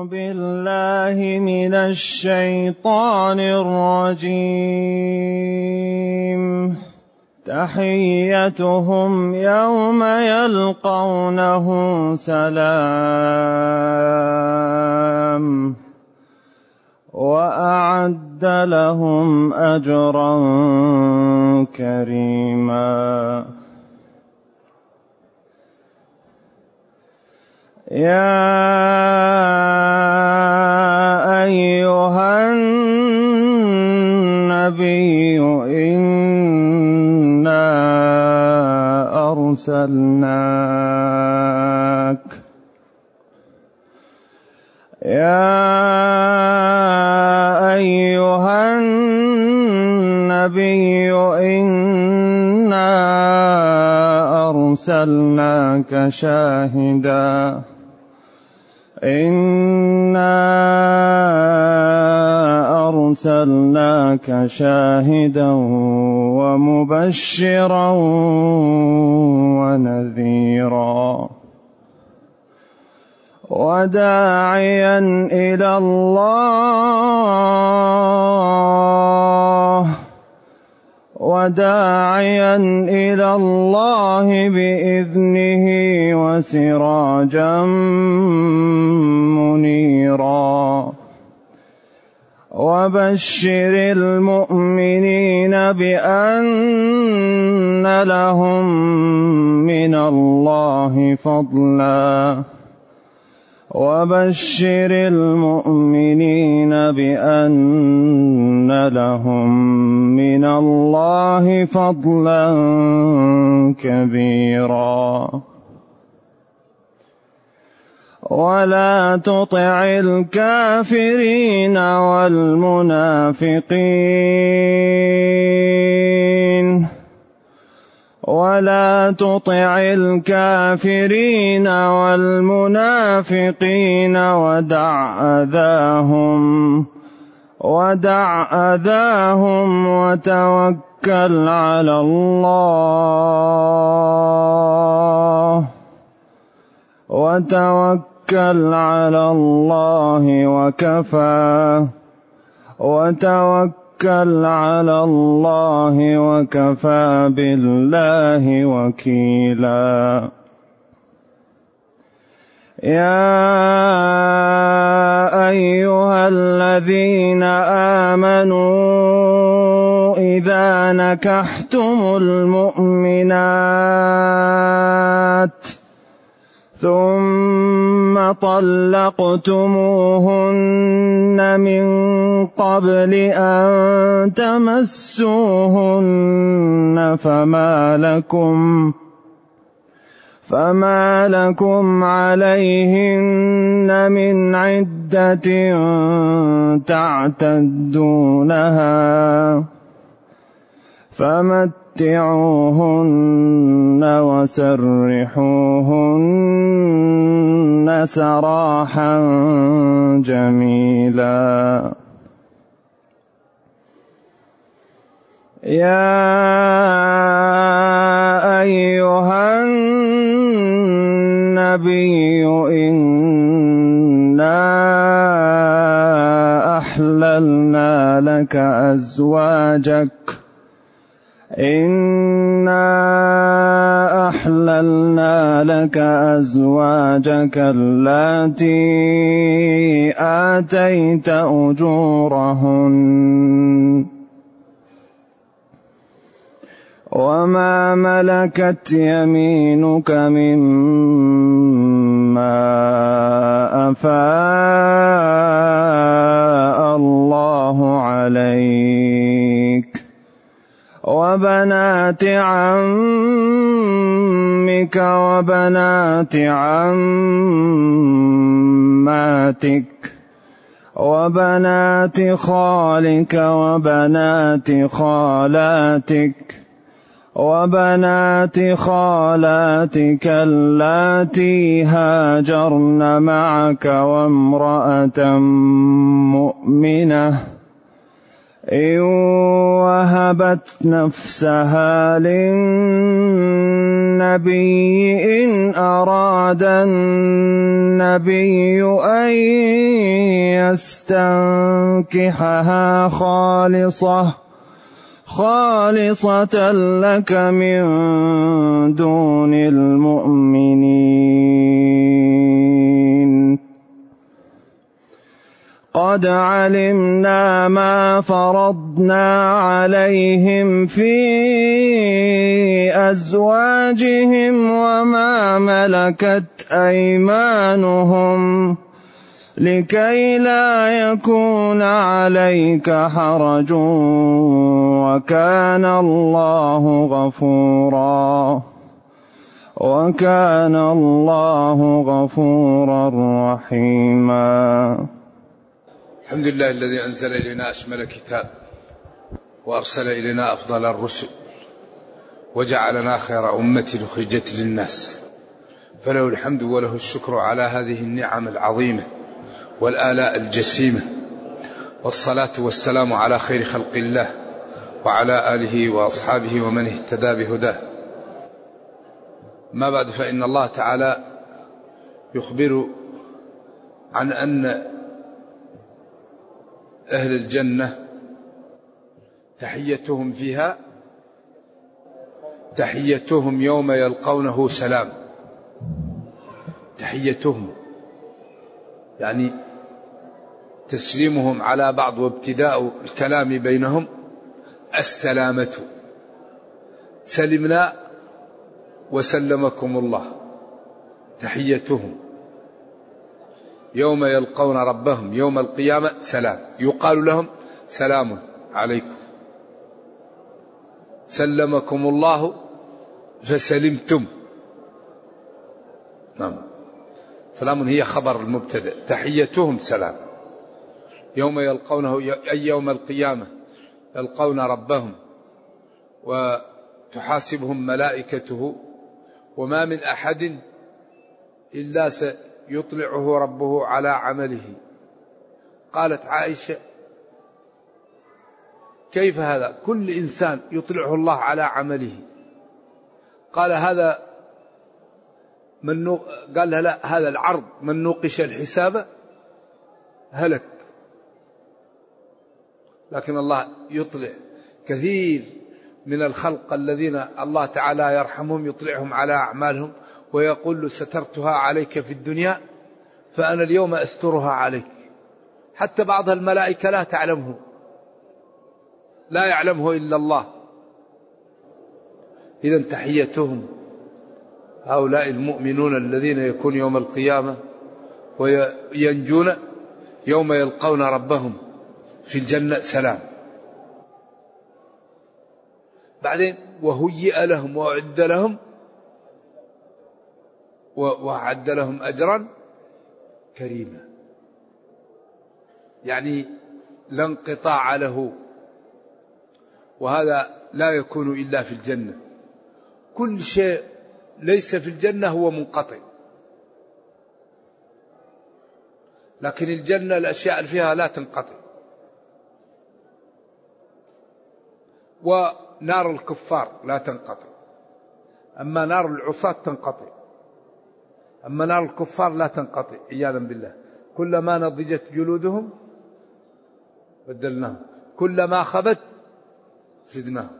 بالله من الشيطان الرجيم. تحيتهم يوم يلقونه سلام وأعد لهم أجرا كريما. يا أيها النبي إنا أرسلناك شاهدا ومبشرا وداعيا إلى الله بإذنه وسراجا منيرا. وبشر المؤمنين بأن لهم من الله فضلا كبيرا. ولا تطع الكافرين والمنافقين ودع أذاهم وتوكل على الله وكفى بالله وكيلا. يا أيها الذين آمنوا إذا نكحتم المؤمنات ثم طلقتموهن من قبل أن تمسوهن فما لكم عليهن من عدة تعتدونها فمتعوهن وسرحوهن سراحا جميلا. يا أيها النبي إنا أحللنا لك أزواجك اللاتي آتيت أجورهن وما ملكت يمينك مما أفاء الله عليك وبنات عمك وبنات عماتك وبنات خالك وبنات خالاتك وبنات خالاتك اللاتي هاجرن معك وامرأة مؤمنة إن وهبت نفسها للنبي إن أراد النبي أن يستنكحها خالصة لك من دون المؤمنين. قد علمنا ما فرضنا عليهم في أزواجهم وما ملكت أيمانهم لكي لا يكون عليك حرج وكان الله غفورا رحيما. الحمد لله الذي أنزل إلينا أشمل كتاب وأرسل إلينا أفضل الرسل وجعلنا خير أمة أخرجت للناس، فله الحمد وله الشكر على هذه النعم العظيمة والآلاء الجسيمة، والصلاة والسلام على خير خلق الله وعلى آله وأصحابه ومن اهتدى بهداه. ما بعد، فإن الله تعالى يخبر عن أن أهل الجنة تحيتهم فيها تحيتهم يوم يلقونه سلام. تحيتهم يعني تسليمهم على بعض وابتداء الكلام بينهم السلامة، سلمنا وسلمكم الله. تحيتهم يوم يلقون ربهم يوم القيامة سلام، يقال لهم سلام عليكم، سلمكم الله فسلمتم. نعم، سلام هي خبر المبتدأ، تحيتهم سلام. يوم يلقونه أي يوم القيامة يلقون ربهم وتحاسبهم ملائكته، وما من أحد إلا سيطلعه ربه على عمله. قالت عائشة: كيف هذا؟ كل إنسان يطلعه الله على عمله. قال: هذا قال لها: لا، هذا العرض، من نوقش الحساب هلك. لكن الله يطلع كثير من الخلق الذين الله تعالى يرحمهم، يطلعهم على أعمالهم ويقول له: سترتها عليك في الدنيا فأنا اليوم أسترها عليك. حتى بعض الملائكة لا تعلمه، لا يعلمه إلا الله. إذن تحيتهم هؤلاء المؤمنون الذين يكون يوم القيامة وينجون يوم يلقون ربهم في الجنة سلام. بعدين وهيئ لهم وأعد لهم أجرا كريما، يعني لا انقطاع له، وهذا لا يكون إلا في الجنة. كل شيء ليس في الجنة هو منقطع، لكن الجنة الأشياء اللي فيها لا تنقطع. ونار الكفار لا تنقطع، أما نار العصاة تنقطع، أما نار الكفار لا تنقطع عياذا بالله. كلما نضجت جلودهم بدلناهم، كلما خبت زدناهم.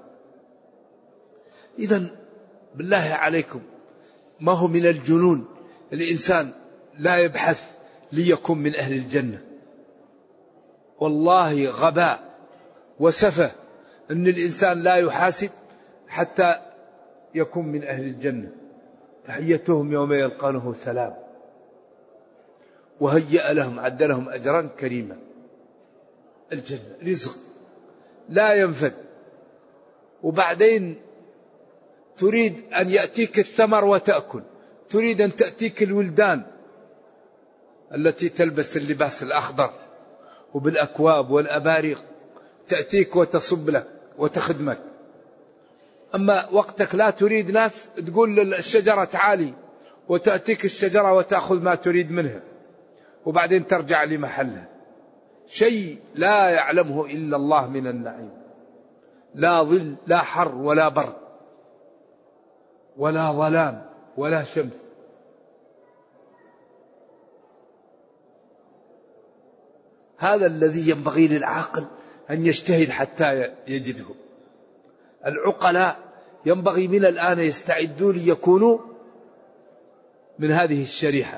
إذن بالله عليكم، ما هو من الجنون الإنسان لا يبحث ليكون من أهل الجنة؟ والله غباء وسفه أن الإنسان لا يحاسب حتى يكون من أهل الجنة. تحيتهم يوم يلقونه سلام، وهيأ لهم عد لهم أجرا كريما. الجنة رزق لا ينفد، وبعدين تريد أن يأتيك الثمر وتأكل، تريد أن تأتيك الولدان التي تلبس اللباس الأخضر وبالأكواب والأباريق، تأتيك وتصب لك وتخدمك. أما وقتك لا تريد ناس تقول للشجرة تعالي، وتأتيك الشجرة وتأخذ ما تريد منها، وبعدين ترجع لمحلها. شيء لا يعلمه إلا الله من النعيم، لا ظل لا حر ولا برد ولا ظلام ولا شمس. هذا الذي ينبغي للعاقل أن يجتهد حتى يجده. العقلاء ينبغي من الآن يستعدوا ليكونوا من هذه الشريحة،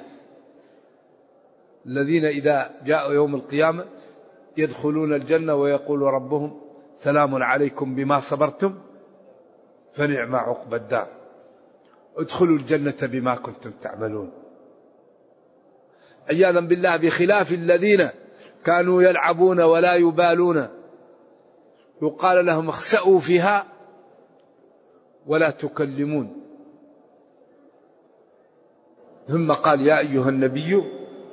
الذين إذا جاءوا يوم القيامة يدخلون الجنة ويقول ربهم سلام عليكم بما صبرتم فنعم عقبى الدار، ادخلوا الجنة بما كنتم تعملون. عياذا بالله، بخلاف الذين كانوا يلعبون ولا يبالون، يقال لهم اخسأوا فيها ولا تكلمون. ثم قال يا أيها النبي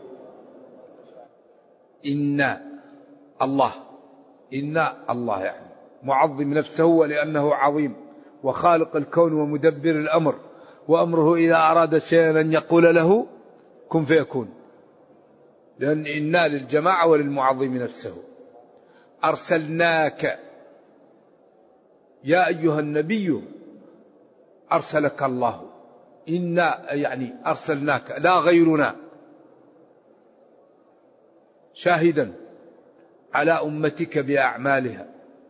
إن الله يعني معظم نفسه ولأنه عظيم وخالق الكون ومدبر الأمر، وأمره إذا أراد شيئا أن يقول له كن فيكون، لأن إنا للجماعة وللمعظم نفسه. أرسلناك يا أيها النبي أرسلك الله، إنا يعني أرسلناك لا غيرنا شاهدا على أمتك بأعمالها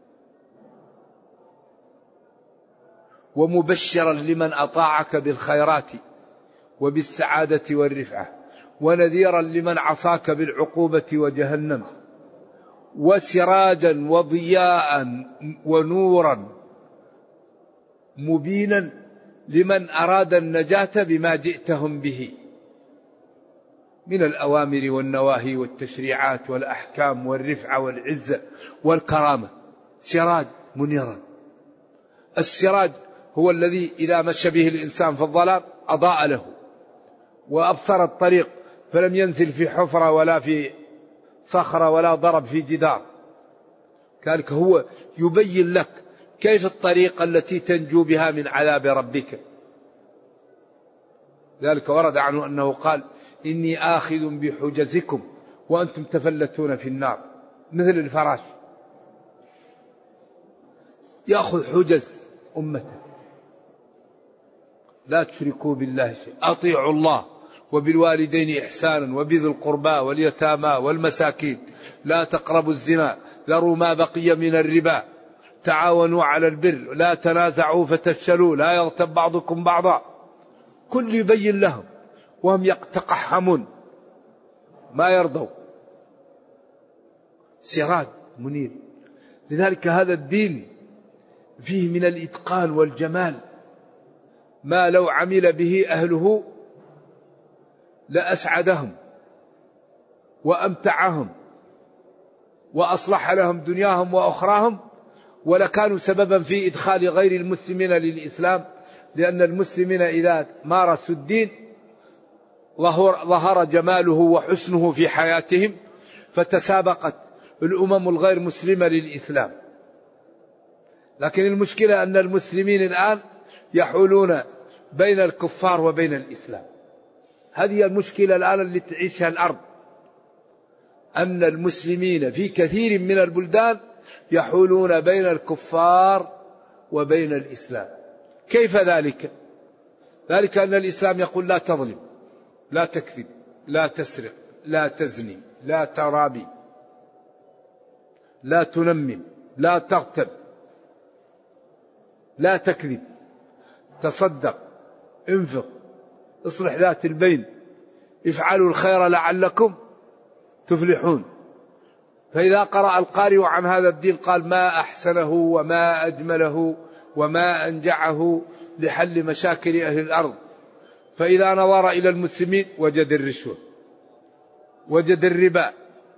ومبشرا لمن أطاعك بالخيرات وبالسعادة والرفعة، ونذيرا لمن عصاك بالعقوبة وجهنم، وسراجا وضياء ونورا مبينا لمن أراد النجاة بما جئتهم به من الأوامر والنواهي والتشريعات والأحكام والرفعة والعزة والكرامة. سراج منيرا، السراج هو الذي إذا مشى به الإنسان في الظلام أضاء له وأبصر الطريق، فلم ينزل في حفرة ولا في صخرة ولا ضرب في جدار. كذلك هو يبين لك كيف الطريقة التي تنجو بها من عذاب ربك. ذلك ورد عنه أنه قال إني آخذ بحجزكم وأنتم تفلتون في النار، مثل الفراش يأخذ حجز أمته. لا تشركوا بالله شيء، أطيعوا الله وبالوالدين إحسانا وبذي القربى واليتامى والمساكين، لا تقربوا الزنا، ذروا ما بقي من الربا، تعاونوا على البر، لا تنازعوا فتفشلوا، لا يغتب بعضكم بعضا. كل يبين لهم وهم يتقحمون ما يرضوا. سراج منير. لذلك هذا الدين فيه من الإتقان والجمال ما لو عمل به أهله لأسعدهم وأمتعهم وأصلح لهم دنياهم وأخراهم، ولكانوا سببا في إدخال غير المسلمين للإسلام، لأن المسلمين إذا مارسوا الدين ظهر جماله وحسنه في حياتهم، فتسابقت الأمم الغير مسلمة للإسلام. لكن المشكلة أن المسلمين الآن يحولون بين الكفار وبين الإسلام. هذه المشكلة الآن اللي تعيشها الأرض، أن المسلمين في كثير من البلدان يحولون بين الكفار وبين الإسلام. كيف ذلك؟ ذلك أن الإسلام يقول لا تظلم، لا تكذب، لا تسرق، لا تزني، لا ترابي، لا تنمم، لا تغتب، لا تكذب، تصدق، انفق، اصلح ذات البين، افعلوا الخير لعلكم تفلحون. فإذا قرأ القارئ عن هذا الدين قال ما أحسنه وما أجمله وما أنجعه لحل مشاكل أهل الأرض. فإذا نظر إلى المسلمين وجد الرشوة، وجد الربا،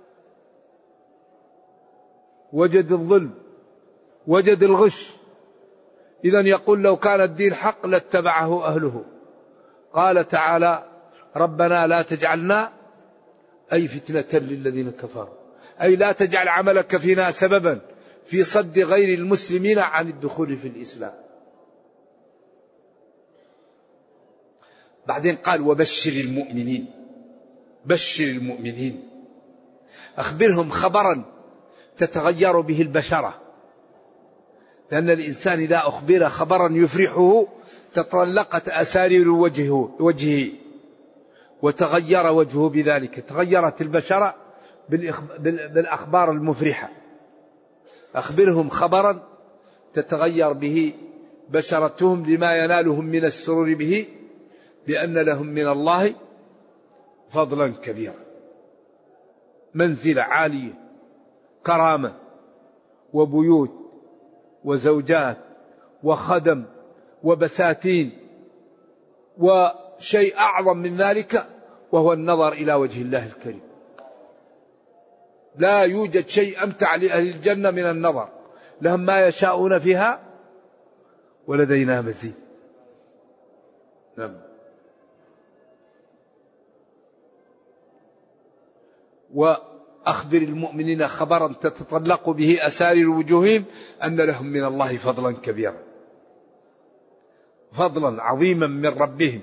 وجد الظلم، وجد الغش. إذن يقول لو كان الدين حق لاتبعه أهله. قال تعالى ربنا لا تجعلنا أي فتنة للذين كفروا، أي لا تجعل عملك فينا سببا في صد غير المسلمين عن الدخول في الإسلام. بعدين قال وبشر المؤمنين. بشر المؤمنين. أخبرهم خبرا تتغير به البشرة، لأن الإنسان إذا أخبر خبرا يفرحه تطلقت أسارير وجهه وتغير وجهه بذلك، تغيرت البشرة بالأخبار المفرحة. أخبرهم خبرا تتغير به بشرتهم لما ينالهم من السرور به، بأن لهم من الله فضلا كبيرا، منزلة عالية، كرامة وبيوت وزوجات وخدم وبساتين، وشيء أعظم من ذلك وهو النظر إلى وجه الله الكريم. لا يوجد شيء أمتع لأهل الجنة من النظر، لهم ما يشاءون فيها ولدينا مزيد. نعم. وأخبر المؤمنين خبرا تتطلق به أسارير وجوههم أن لهم من الله فضلا كبيرا، فضلا عظيما من ربهم،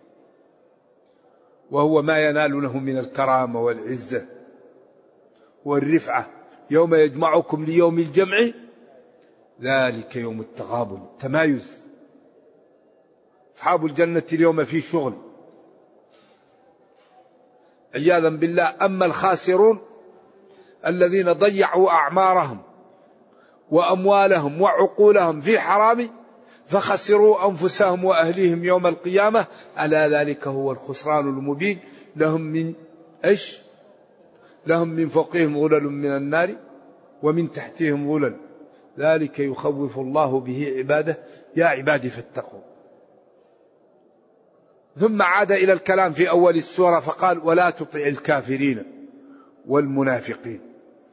وهو ما ينالونه من الكرامة والعزة والرفعة. يوم يجمعكم ليوم الجمع ذلك يوم التغابن، تمايز. أصحاب الجنة اليوم في شغل عياذا بالله. أما الخاسرون الذين ضيعوا أعمارهم وأموالهم وعقولهم في حرام فخسروا أنفسهم وأهليهم يوم القيامة، ألا ذلك هو الخسران المبين. لهم من إيش؟ لهم من فوقهم غلل من النار ومن تحتهم غلل، ذلك يخوف الله به عباده يا عبادي فاتقوا. ثم عاد إلى الكلام في أول السورة فقال ولا تطع الكافرين والمنافقين.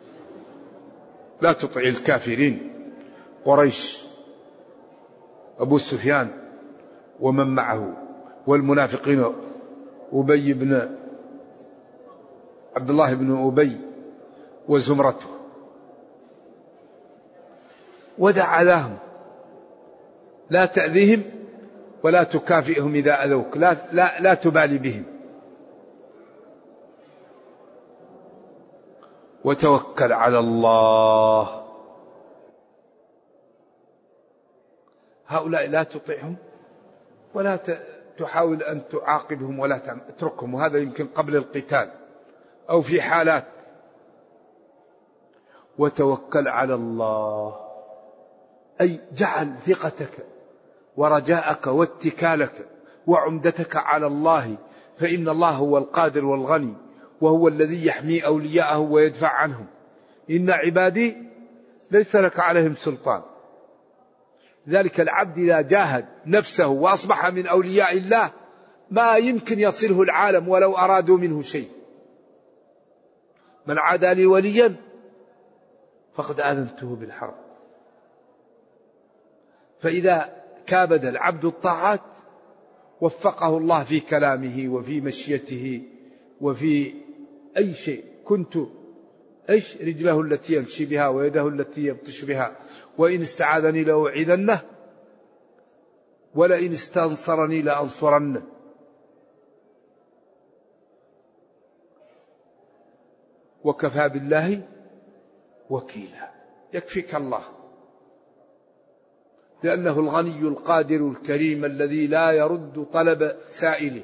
لا تطع الكافرين، قريش أبو سفيان ومن معه، والمنافقين أبي بن عبد الله بن أبي وزمرته، ودع لهم لا تأذيهم ولا تكافئهم إذا أذوك، لا تبالي بهم، وتوكل على الله. هؤلاء لا تطيعهم ولا تحاول أن تعاقبهم ولا تتركهم، وهذا يمكن قبل القتال أو في حالات. وتوكل على الله، أي جعل ثقتك ورجاءك واتكالك وعمدتك على الله، فإن الله هو القادر والغني، وهو الذي يحمي أولياءه ويدفع عنهم. إن عبادي ليس لك عليهم سلطان. ذلك العبد إذا جاهد نفسه وأصبح من أولياء الله ما يمكن يصله العالم ولو أرادوا منه شيء. من عادى لي وليا فقد آذنته بالحرب. فإذا كابد العبد الطاعات وفقه الله في كلامه وفي مشيته وفي أي شيء. كنت رجله التي يمشي بها ويده التي يبطش بها، وإن استعاذني لأعيذنه ولئن استنصرني لأنصرنه. وكفى بالله وكيلا، يكفيك الله، لأنه الغني القادر الكريم الذي لا يرد طلب سائله.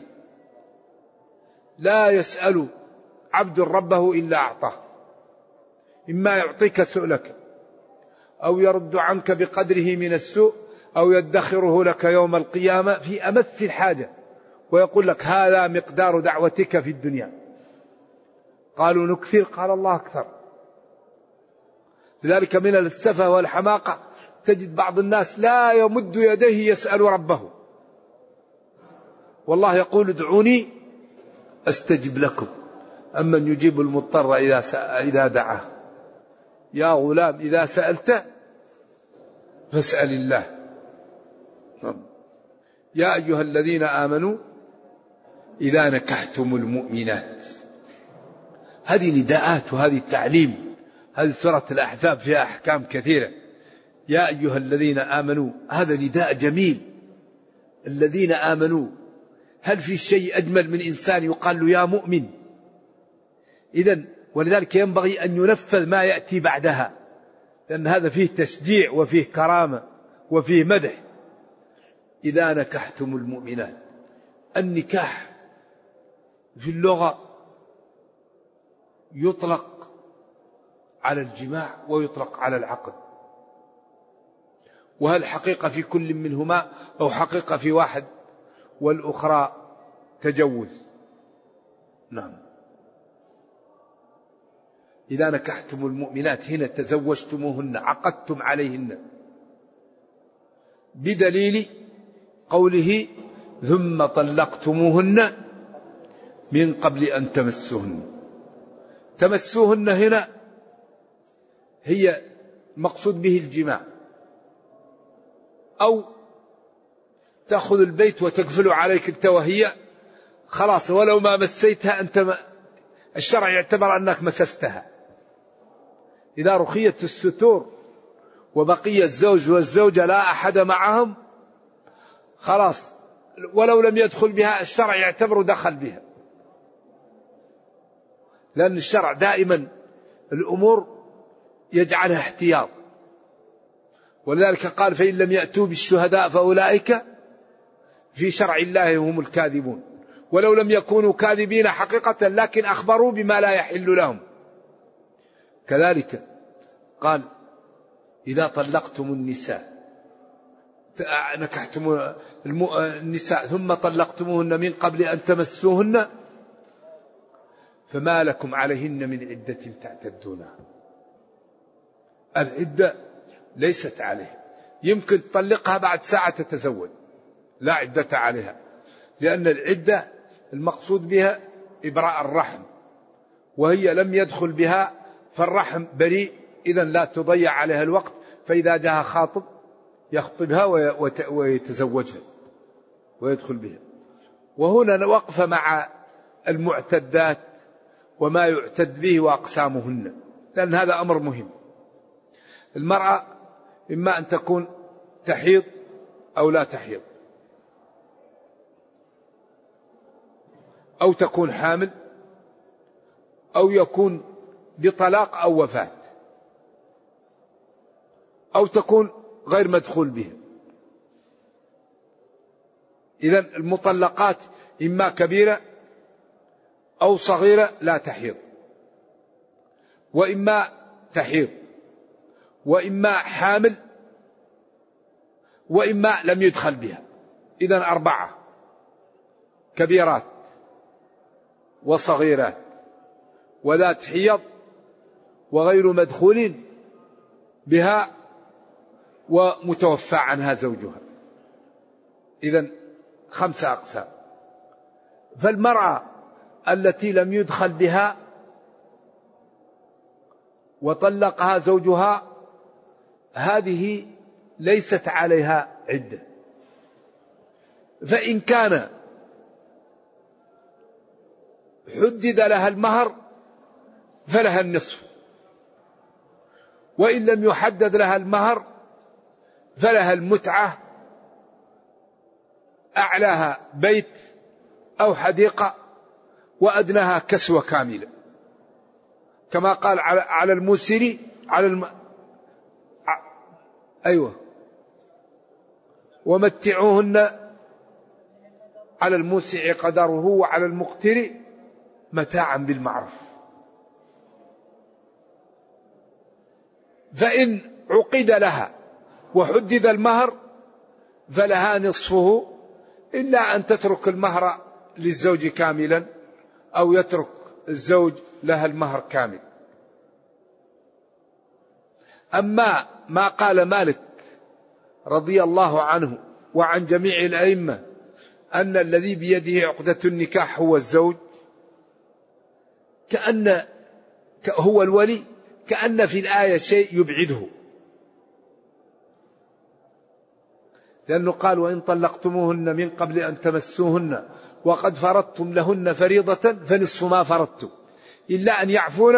لا يسأل عبد ربه إلا أعطاه، إما يعطيك سؤلك أو يرد عنك بقدره من السوء أو يدخره لك يوم القيامة في أمس الحاجة ويقول لك هذا مقدار دعوتك في الدنيا. قالوا نكثر، قال الله أكثر. لذلك من السفة والحماقة تجد بعض الناس لا يمد يديه يسأل ربه، والله يقول ادعوني أستجب لكم، أمن يجيب المضطر إذا دعاه. يا غلام إذا سألت فاسأل الله. يا أيها الذين آمنوا إذا نكحتم المؤمنات. هذه نداءات وهذه التعليم. هذه سورة الأحزاب فيها أحكام كثيرة. يا أيها الذين آمنوا، هذا نداء جميل. الذين آمنوا، هل في شيء أجمل من إنسان يقال له يا مؤمن؟ إذن ولذلك ينبغي أن ينفذ ما يأتي بعدها، لأن هذا فيه تشجيع وفيه كرامة وفيه مدح. إذا نكحتم المؤمنات. النكاح في اللغة يطلق على الجماع ويطلق على العقد، وهل حقيقة في كل منهما أو حقيقة في واحد والأخرى تجوز؟ نعم. إذا نكحتم المؤمنات، هنا تزوجتموهن، عقدتم عليهن، بدليل قوله ثم طلقتموهن من قبل أن تمسوهن. تمسوهن هنا هي مقصود به الجماع، أو تأخذ البيت وتقفل عليك أنت وهي، خلاص ولو ما مسيتها أنت الشرع يعتبر أنك مسستها. إذا رخيت الستور وبقي الزوج والزوجة لا أحد معهم، خلاص ولو لم يدخل بها الشرع يعتبر دخل بها، لأن الشرع دائما الأمور يجعلها احتياط. ولذلك قال فإن لم يأتوا بالشهداء فأولئك في شرع الله هم الكاذبون، ولو لم يكونوا كاذبين حقيقة لكن أخبروا بما لا يحل لهم. كذلك قال إذا طلقتم النساء، نكحتم النساء ثم طلقتموهن من قبل أن تمسوهن فما لكم عليهن من عدة تعتدونها. العدة ليست عليه، يمكن تطلقها بعد ساعة تتزوج، لا عدة عليها، لأن العدة المقصود بها إبراء الرحم، وهي لم يدخل بها فالرحم بريء، إذن لا تضيع عليها الوقت، فإذا جاء خاطب يخطبها ويتزوجها ويدخل بها. وهنا وقف مع المعتدات وما يعتد به وأقسامهن، لأن هذا أمر مهم. المرأة إما أن تكون تحيض أو لا تحيض، أو تكون حامل، أو يكون بطلاق أو وفاة، أو تكون غير مدخول به. إذن المطلقات إما كبيرة أو صغيرة لا تحيض، وإما تحيض، وإما حامل، وإما لم يدخل بها. إذن 4: كبيرات وصغيرات وذات حيض وغير مدخول بها ومتوفى عنها زوجها. إذن 5 أقسام. فالمرأة التي لم يدخل بها وطلقها زوجها هذه ليست عليها عدة، فإن كان حدد لها المهر فلها النصف، وإن لم يحدد لها المهر فلها المتعة، أعلاها بيت أو حديقة وأدناها كسوة كاملة، كما قال على الموسر أيوة ومتعوهن على الموسع قدره وعلى المقتر متاعا بالمعروف. فإن عقد لها وحدد المهر فلها نصفه، إلا أن تترك المهر للزوج كاملا أو يترك الزوج لها المهر كامل. أما ما قال مالك رضي الله عنه وعن جميع الأئمة أن الذي بيده عقدة النكاح هو الزوج، كأن هو الولي، كأن في الآية شيء يبعده، لأنه قال وإن طلقتموهن من قبل أن تمسوهن وقد فرضتم لهن فريضة فنصف ما فرضتم إلا أن يعفون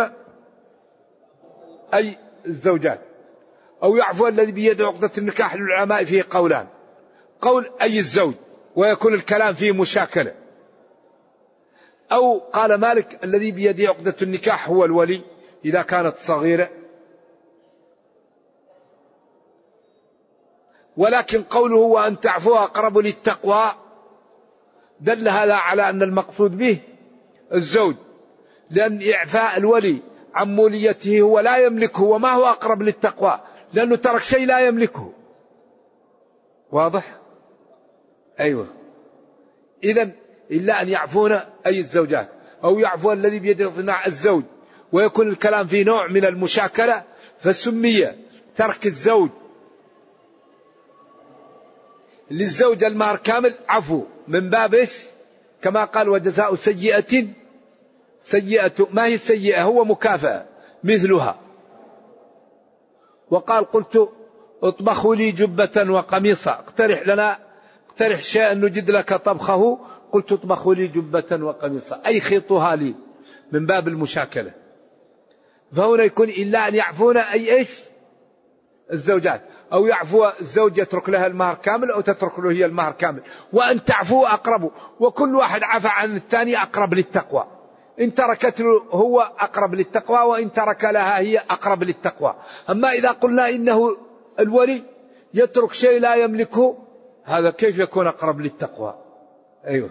أي الزوجات أو يعفو الذي بيده عقدة النكاح. للعلماء فيه قولان: قول أي الزوج ويكون الكلام فيه مشاكلة، أو قال مالك الذي بيده عقدة النكاح هو الولي إذا كانت صغيرة. ولكن قوله وأن تعفوا أقرب للتقوى دل هذا على أن المقصود به الزوج، لأن إعفاء الولي عن موليته هو لا يملكه، وما هو أقرب للتقوى لأنه ترك شيء لا يملكه. واضح؟ أيوة. إذن إلا أن يعفون أي الزوجات أو يعفو الذي بيده اقتناع الزوج، ويكون الكلام في نوع من المشاكلة، فسمي ترك الزوج للزوج المهر كامل عفو من باب إيش؟ كما قال وجزاء سيئة سيئة. ما هي السيئة؟ هو مكافأة مثلها. وقال قلت اطبخوا لي جبة وقميصا، اقترح شيئا نجد لك طبخه، قلت اطبخوا لي جبة وقميصا أي خيطها لي من باب المشاكلة. فهنا يكون إلا أن يعفون أي إيش؟ الزوجات، أو يعفو الزوج يترك لها المهر كامل أو تترك له هي المهر كامل. وأن تعفوا أقرب، وكل واحد عفى عن الثاني أقرب للتقوى. إن تركت له هو أقرب للتقوى، وإن ترك لها هي أقرب للتقوى. أما إذا قلنا إنه الولي يترك شيء لا يملكه، هذا كيف يكون أقرب للتقوى؟ أيوة.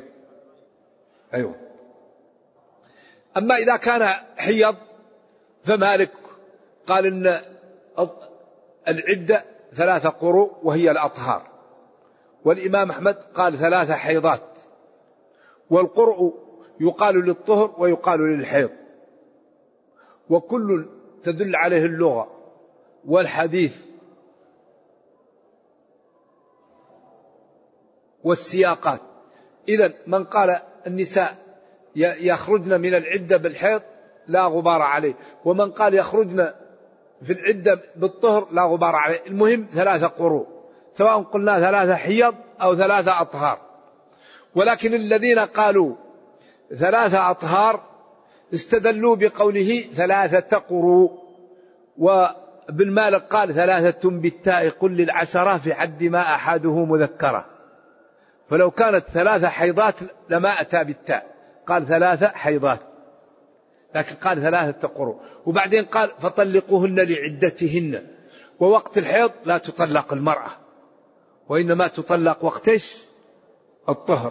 أما إذا كان حيض فمالك قال إن العدة 3 قروء وهي الأطهار، والإمام أحمد قال 3 حيضات، والقرء يقال للطهر ويقال للحيض، وكل تدل عليه اللغة والحديث والسياقات. إذن من قال النساء يخرجن من العدة بالحيض لا غبار عليه، ومن قال يخرجن في العدة بالطهر لا غبار عليه. المهم 3 قروء، سواء قلنا 3 حيض أو 3 أطهار. ولكن الذين قالوا 3 أطهار استدلوا بقوله 3 قروء. وابن مالك قال 3 بالتاء قل للعشرة في حد ما أحده مذكرة، فلو كانت 3 حيضات لما أتى بالتاء، قال 3 حيضات، لكن قال 3 قروء. وبعدين قال فطلقوهن لعدتهن. ووقت الحيض لا تطلق المرأة، وإنما تطلق وقتش الطهر.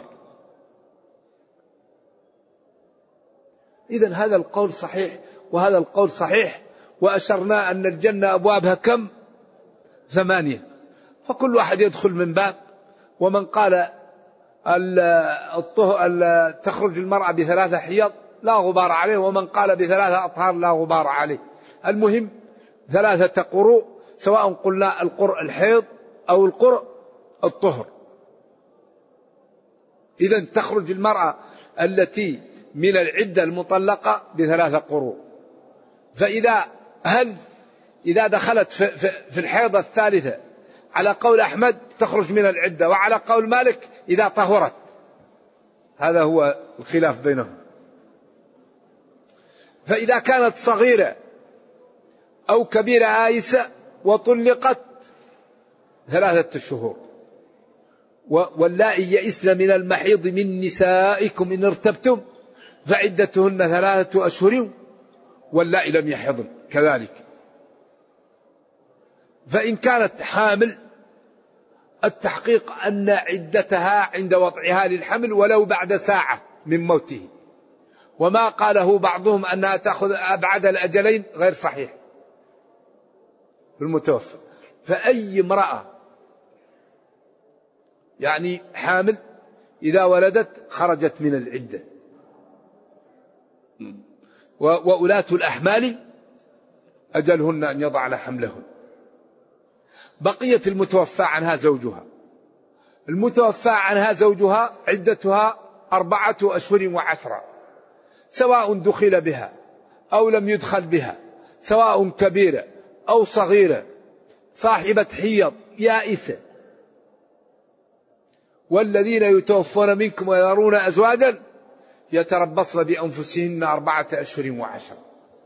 إذن هذا القول صحيح وهذا القول صحيح. وأشرنا أن الجنة أبوابها كم؟ 8، فكل واحد يدخل من باب. ومن قال تخرج المرأة ب3 حيض لا غبار عليه، ومن قال ب3 أطهار لا غبار عليه. المهم 3 قروء، سواء قلنا القرء الحيض أو القرء الطهر. إذن تخرج المرأة التي من العدة المطلقة ب3 قروء. إذا دخلت في الحيضة الثالثة على قول أحمد تخرج من العدة، وعلى قول مالك إذا طهرت. هذا هو الخلاف بينهم. فإذا كانت صغيرة أو كبيرة آيسة وطلقت 3 شهور. واللائي يئسن من المحيض من نسائكم إن ارتبتم فعدتهن 3 أشهر واللائي لم يحضن كذلك. فإن كانت حامل التحقيق أن عدتها عند وضعها للحمل ولو بعد ساعة من موته. وما قاله بعضهم أنها تأخذ أبعد الأجلين غير صحيح في المتوفى. فأي امرأة يعني حامل إذا ولدت خرجت من العدة. وأولاة الأحمال أجلهن أن يضعن حملهن. بقية المتوفى عنها زوجها. المتوفى عنها زوجها عدتها 4 أشهر و10، سواء دخل بها أو لم يدخل بها، سواء كبيرة أو صغيرة، صاحبة حيض يائسة. والذين يتوفون منكم ويذرون أزواجا يتربصن بأنفسهن 4 أشهر و10.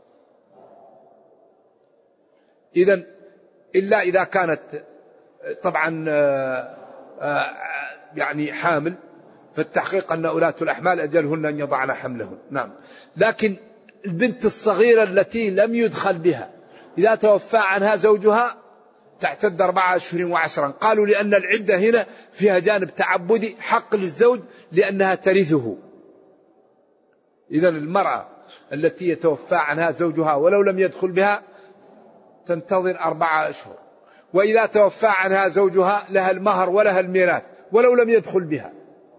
إذن إلا إذا كانت طبعا يعني حامل فالتحقيق أن أولاة الأحمال أجلهن أن يضعن حملهن. نعم. لكن البنت الصغيرة التي لم يدخل بها إذا توفى عنها زوجها تعتد 4 أشهر و10. قالوا لأن العدة هنا فيها جانب تعبدي حق للزوج لأنها ترثه. إذن المرأة التي يتوفى عنها زوجها ولو لم يدخل بها تنتظر 4 أشهر، وإذا توفى عنها زوجها لها المهر ولها الميراث ولو لم يدخل بها،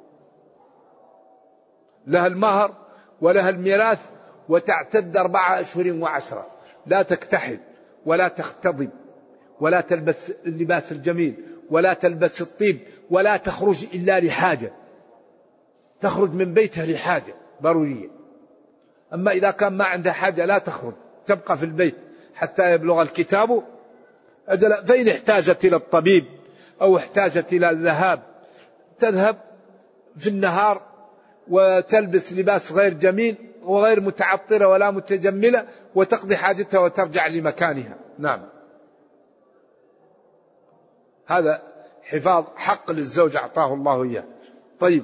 لها المهر ولها الميراث وتعتد 4 أشهر و10. لا تكتحل ولا تختضب ولا تلبس اللباس الجميل ولا تلبس الطيب ولا تخرج إلا لحاجة، تخرج من بيتها لحاجة ضرورية. أما إذا كان ما عندها حاجة لا تخرج، تبقى في البيت حتى يبلغ الكتاب أجل. فإن احتاجت إلى الطبيب أو احتاجت إلى الذهاب تذهب في النهار وتلبس لباس غير جميل وغير متعطرة ولا متجملة وتقضي حاجتها وترجع لمكانها. نعم. هذا حفاظ حق للزوج أعطاه الله إياه. طيب.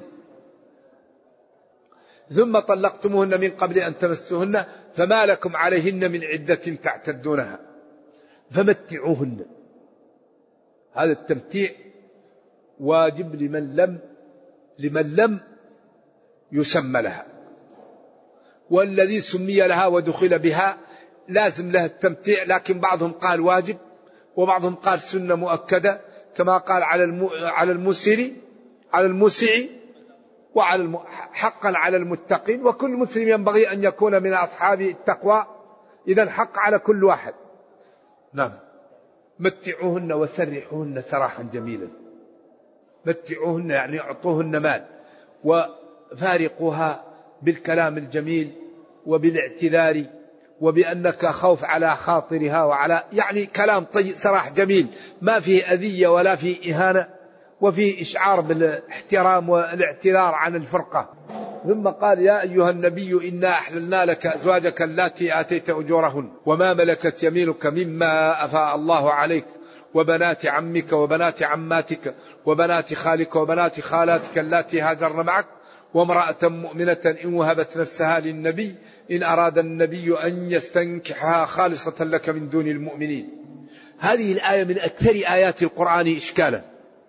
ثم طلقتموهن من قبل أن تمسوهن فما لكم عليهن من عدة تعتدونها فمتعوهن. هذا التمتيع واجب لمن لم يسمى لها، والذي سمي لها ودخل بها لازم له التمتيع، لكن بعضهم قال واجب وبعضهم قال سنة مؤكدة، كما قال على الموسع وعلى حقا على المتقين، وكل مسلم ينبغي أن يكون من أصحاب التقوى، إذا حق على كل واحد. نعم. متعوهن وسرحوهن سراحا جميلا. متعوهن يعني اعطوهن مال وفارقوها بالكلام الجميل وبالاعتذار وبأنك خوف على خاطرها وعلى يعني كلام طيب سراح جميل ما فيه أذية ولا فيه إهانة وفيه إشعار بالاحترام والاعتذار عن الفرقة. ثم قال يا أيها النبي إنا أحللنا لك أزواجك اللاتي آتيت أجورهن وما ملكت يمينك مما أفاء الله عليك وبنات عمك وبنات عماتك وبنات خالك وبنات خالاتك اللاتي هاجرن معك وامرأة مؤمنة إن وهبت نفسها للنبي إن أراد النبي أن يستنكحها خالصة لك من دون المؤمنين. هذه الآية من أكثر آيات القرآن إشكالا،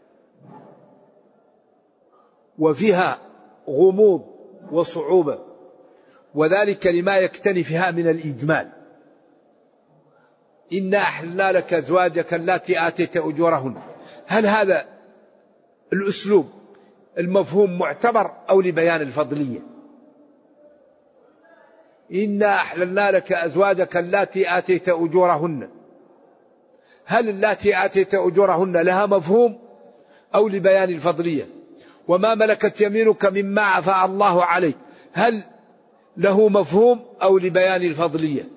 وفيها غموض وصعوبة، وذلك لما يكتنفها من الإجمال. إنا أحللنا لك أزواجك اللاتي آتيت أجورهن، هل هذا الأسلوب المفهوم معتبر أو لبيان الفضلية؟ إنا أحللنا لك أزواجك اللاتي آتيت أجورهن، هل اللاتي آتيت أجورهن لها مفهوم أو لبيان الفضلية؟ وما ملكت يمينك مما أفاء الله عليك، هل له مفهوم أو لبيان الفضلية؟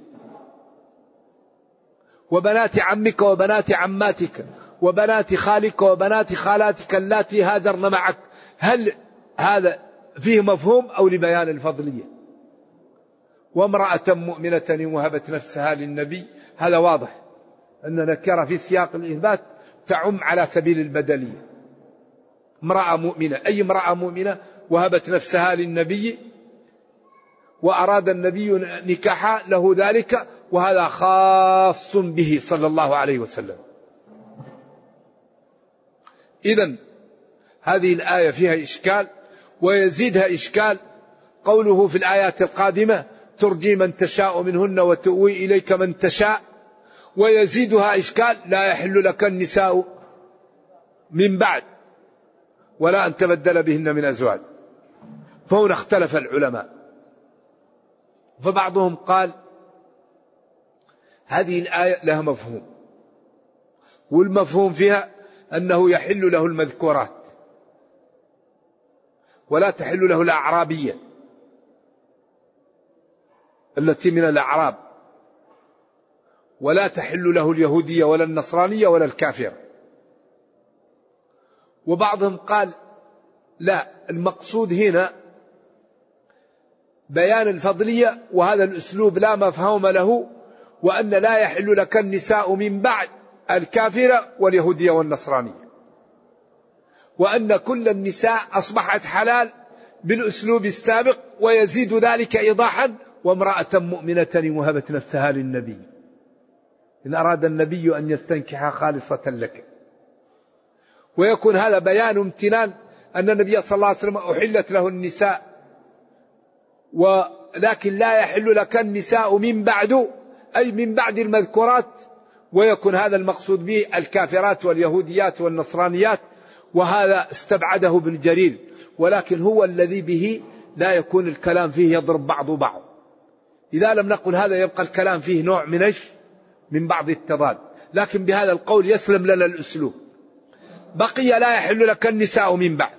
وبنات عمك وبنات عماتك وبنات خالك وبنات خالاتك اللاتي هاجرن معك، هل هذا فيه مفهوم أو لبيان الفضلية؟ وامرأة مؤمنة وهبت نفسها للنبي، هذا واضح أن نكرة في سياق الإثبات تعم على سبيل البدلية. امرأة مؤمنة أي امرأة مؤمنة وهبت نفسها للنبي وأراد النبي نكاحها له ذلك، وهذا خاص به صلى الله عليه وسلم. إذن هذه الآية فيها إشكال، ويزيدها إشكال قوله في الآيات القادمة ترجي من تشاء منهن وتؤوي إليك من تشاء، ويزيدها إشكال لا يحل لك النساء من بعد ولا أن تبدل بهن من أزواج. فهنا اختلف العلماء، فبعضهم قال هذه الآية لها مفهوم، والمفهوم فيها أنه يحل له المذكورات ولا تحل له الأعرابية التي من الأعراب، ولا تحل له اليهودية ولا النصرانية ولا الكافر. وبعضهم قال لا، المقصود هنا بيان الفضلية، وهذا الأسلوب لا مفهوم له، وأن لا يحل لك النساء من بعد الكافرة واليهودية والنصرانية، وأن كل النساء أصبحت حلال بالأسلوب السابق ويزيد ذلك إيضاحا: وامرأة مؤمنة وهبت نفسها للنبي إن أراد النبي أن يستنكحها خالصة لك. ويكون هذا بيان امتنان أن النبي صلى الله عليه وسلم أحلت له النساء، ولكن لا يحل لك النساء من بعد، أي من بعد المذكورات. ويكون هذا المقصود به الكافرات واليهوديات والنصرانيات، وهذا استبعده ابن جرير، ولكن هو الذي به لا يكون الكلام فيه يضرب بعض بعض. إذا لم نقل هذا يبقى الكلام فيه نوع من بعض التضاد، لكن بهذا القول يسلم لنا الأسلوب. بقي لا يحل لك النساء من بعد.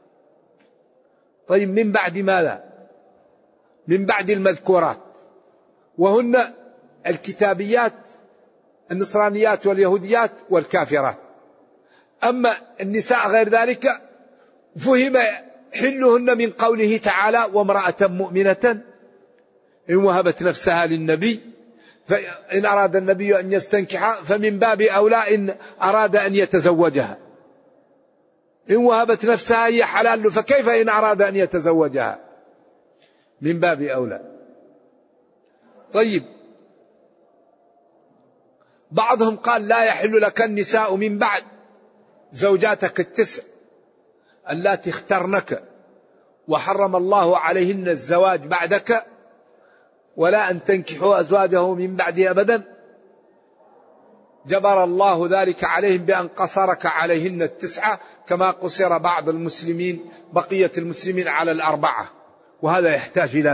طيب من بعد ماذا؟ من بعد المذكورات، وهن الكتابيات النصرانيات واليهوديات والكافرات. أما النساء غير ذلك فهم حلهن من قوله تعالى: وامرأة مؤمنة إن وهبت نفسها للنبي فإن أراد النبي أن يستنكحها فمن باب أولى إن أراد أن يتزوجها. إن وهبت نفسها هي حلال، فكيف إن أراد أن يتزوجها؟ من باب أولى. طيب بعضهم قال: لا يحل لك النساء من بعد زوجاتك التسع اللاتي اخترنك وحرم الله عليهن الزواج بعدك، ولا أن تنكحوا أزواجه من بعده أبدا. جبر الله ذلك عليهم بأن قصرك عليهن التسعة، كما قصر بعض المسلمين بقية المسلمين على الأربعة، وهذا يحتاج إلى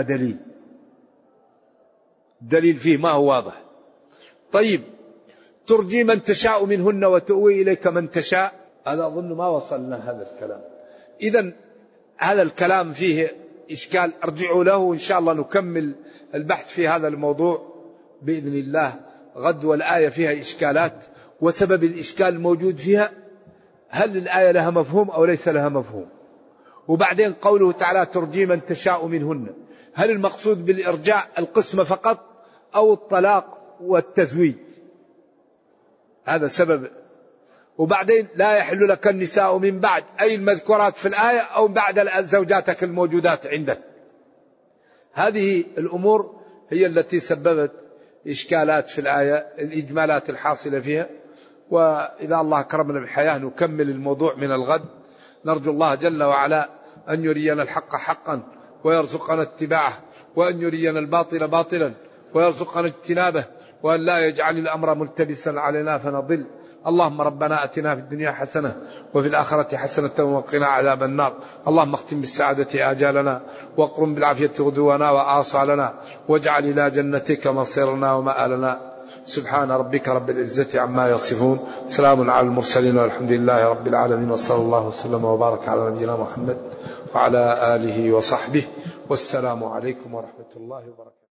دليل فيه ما هو واضح. طيب ترجي من تشاء منهن وتؤوي إليك من تشاء، هذا أظن ما وصلنا هذا الكلام. إذن هذا الكلام فيه إشكال، ارجعوا له إن شاء الله نكمل البحث في هذا الموضوع بإذن الله غد. والآية فيها إشكالات، وسبب الإشكال الموجود فيها هل الآية لها مفهوم أو ليس لها مفهوم. وبعدين قوله تعالى: ترجي من تشاء منهن، هل المقصود بالإرجاء القسمة فقط أو الطلاق والتزويج؟ هذا سبب. وبعدين لا يحل لك النساء من بعد، أي المذكورات في الآية أو بعد زوجاتك الموجودات عندك. هذه الأمور هي التي سببت إشكالات في الآية، الإجمالات الحاصلة فيها. وإذا الله كرمنا بالحياة نكمل الموضوع من الغد. نرجو الله جل وعلا أن يرينا الحق حقا ويرزقنا اتباعه، وأن يرينا الباطل باطلا ويرزقنا اجتنابه، وأن لا يجعل الأمر ملتبسا علينا فنضل. اللهم ربنا أتنا في الدنيا حسنة وفي الآخرة حسنة وقنا عذاب النار. اللهم اختم بالسعادة آجالنا واقرم بالعافية غدونا وآصالنا، واجعل إلى جنتك مصيرنا ومآلنا. سبحان ربك رب العزة عما يصفون، سلام على المرسلين والحمد لله رب العالمين، وصلى الله وسلم وبارك على نبينا محمد وعلى آله وصحبه، والسلام عليكم ورحمة الله وبركاته.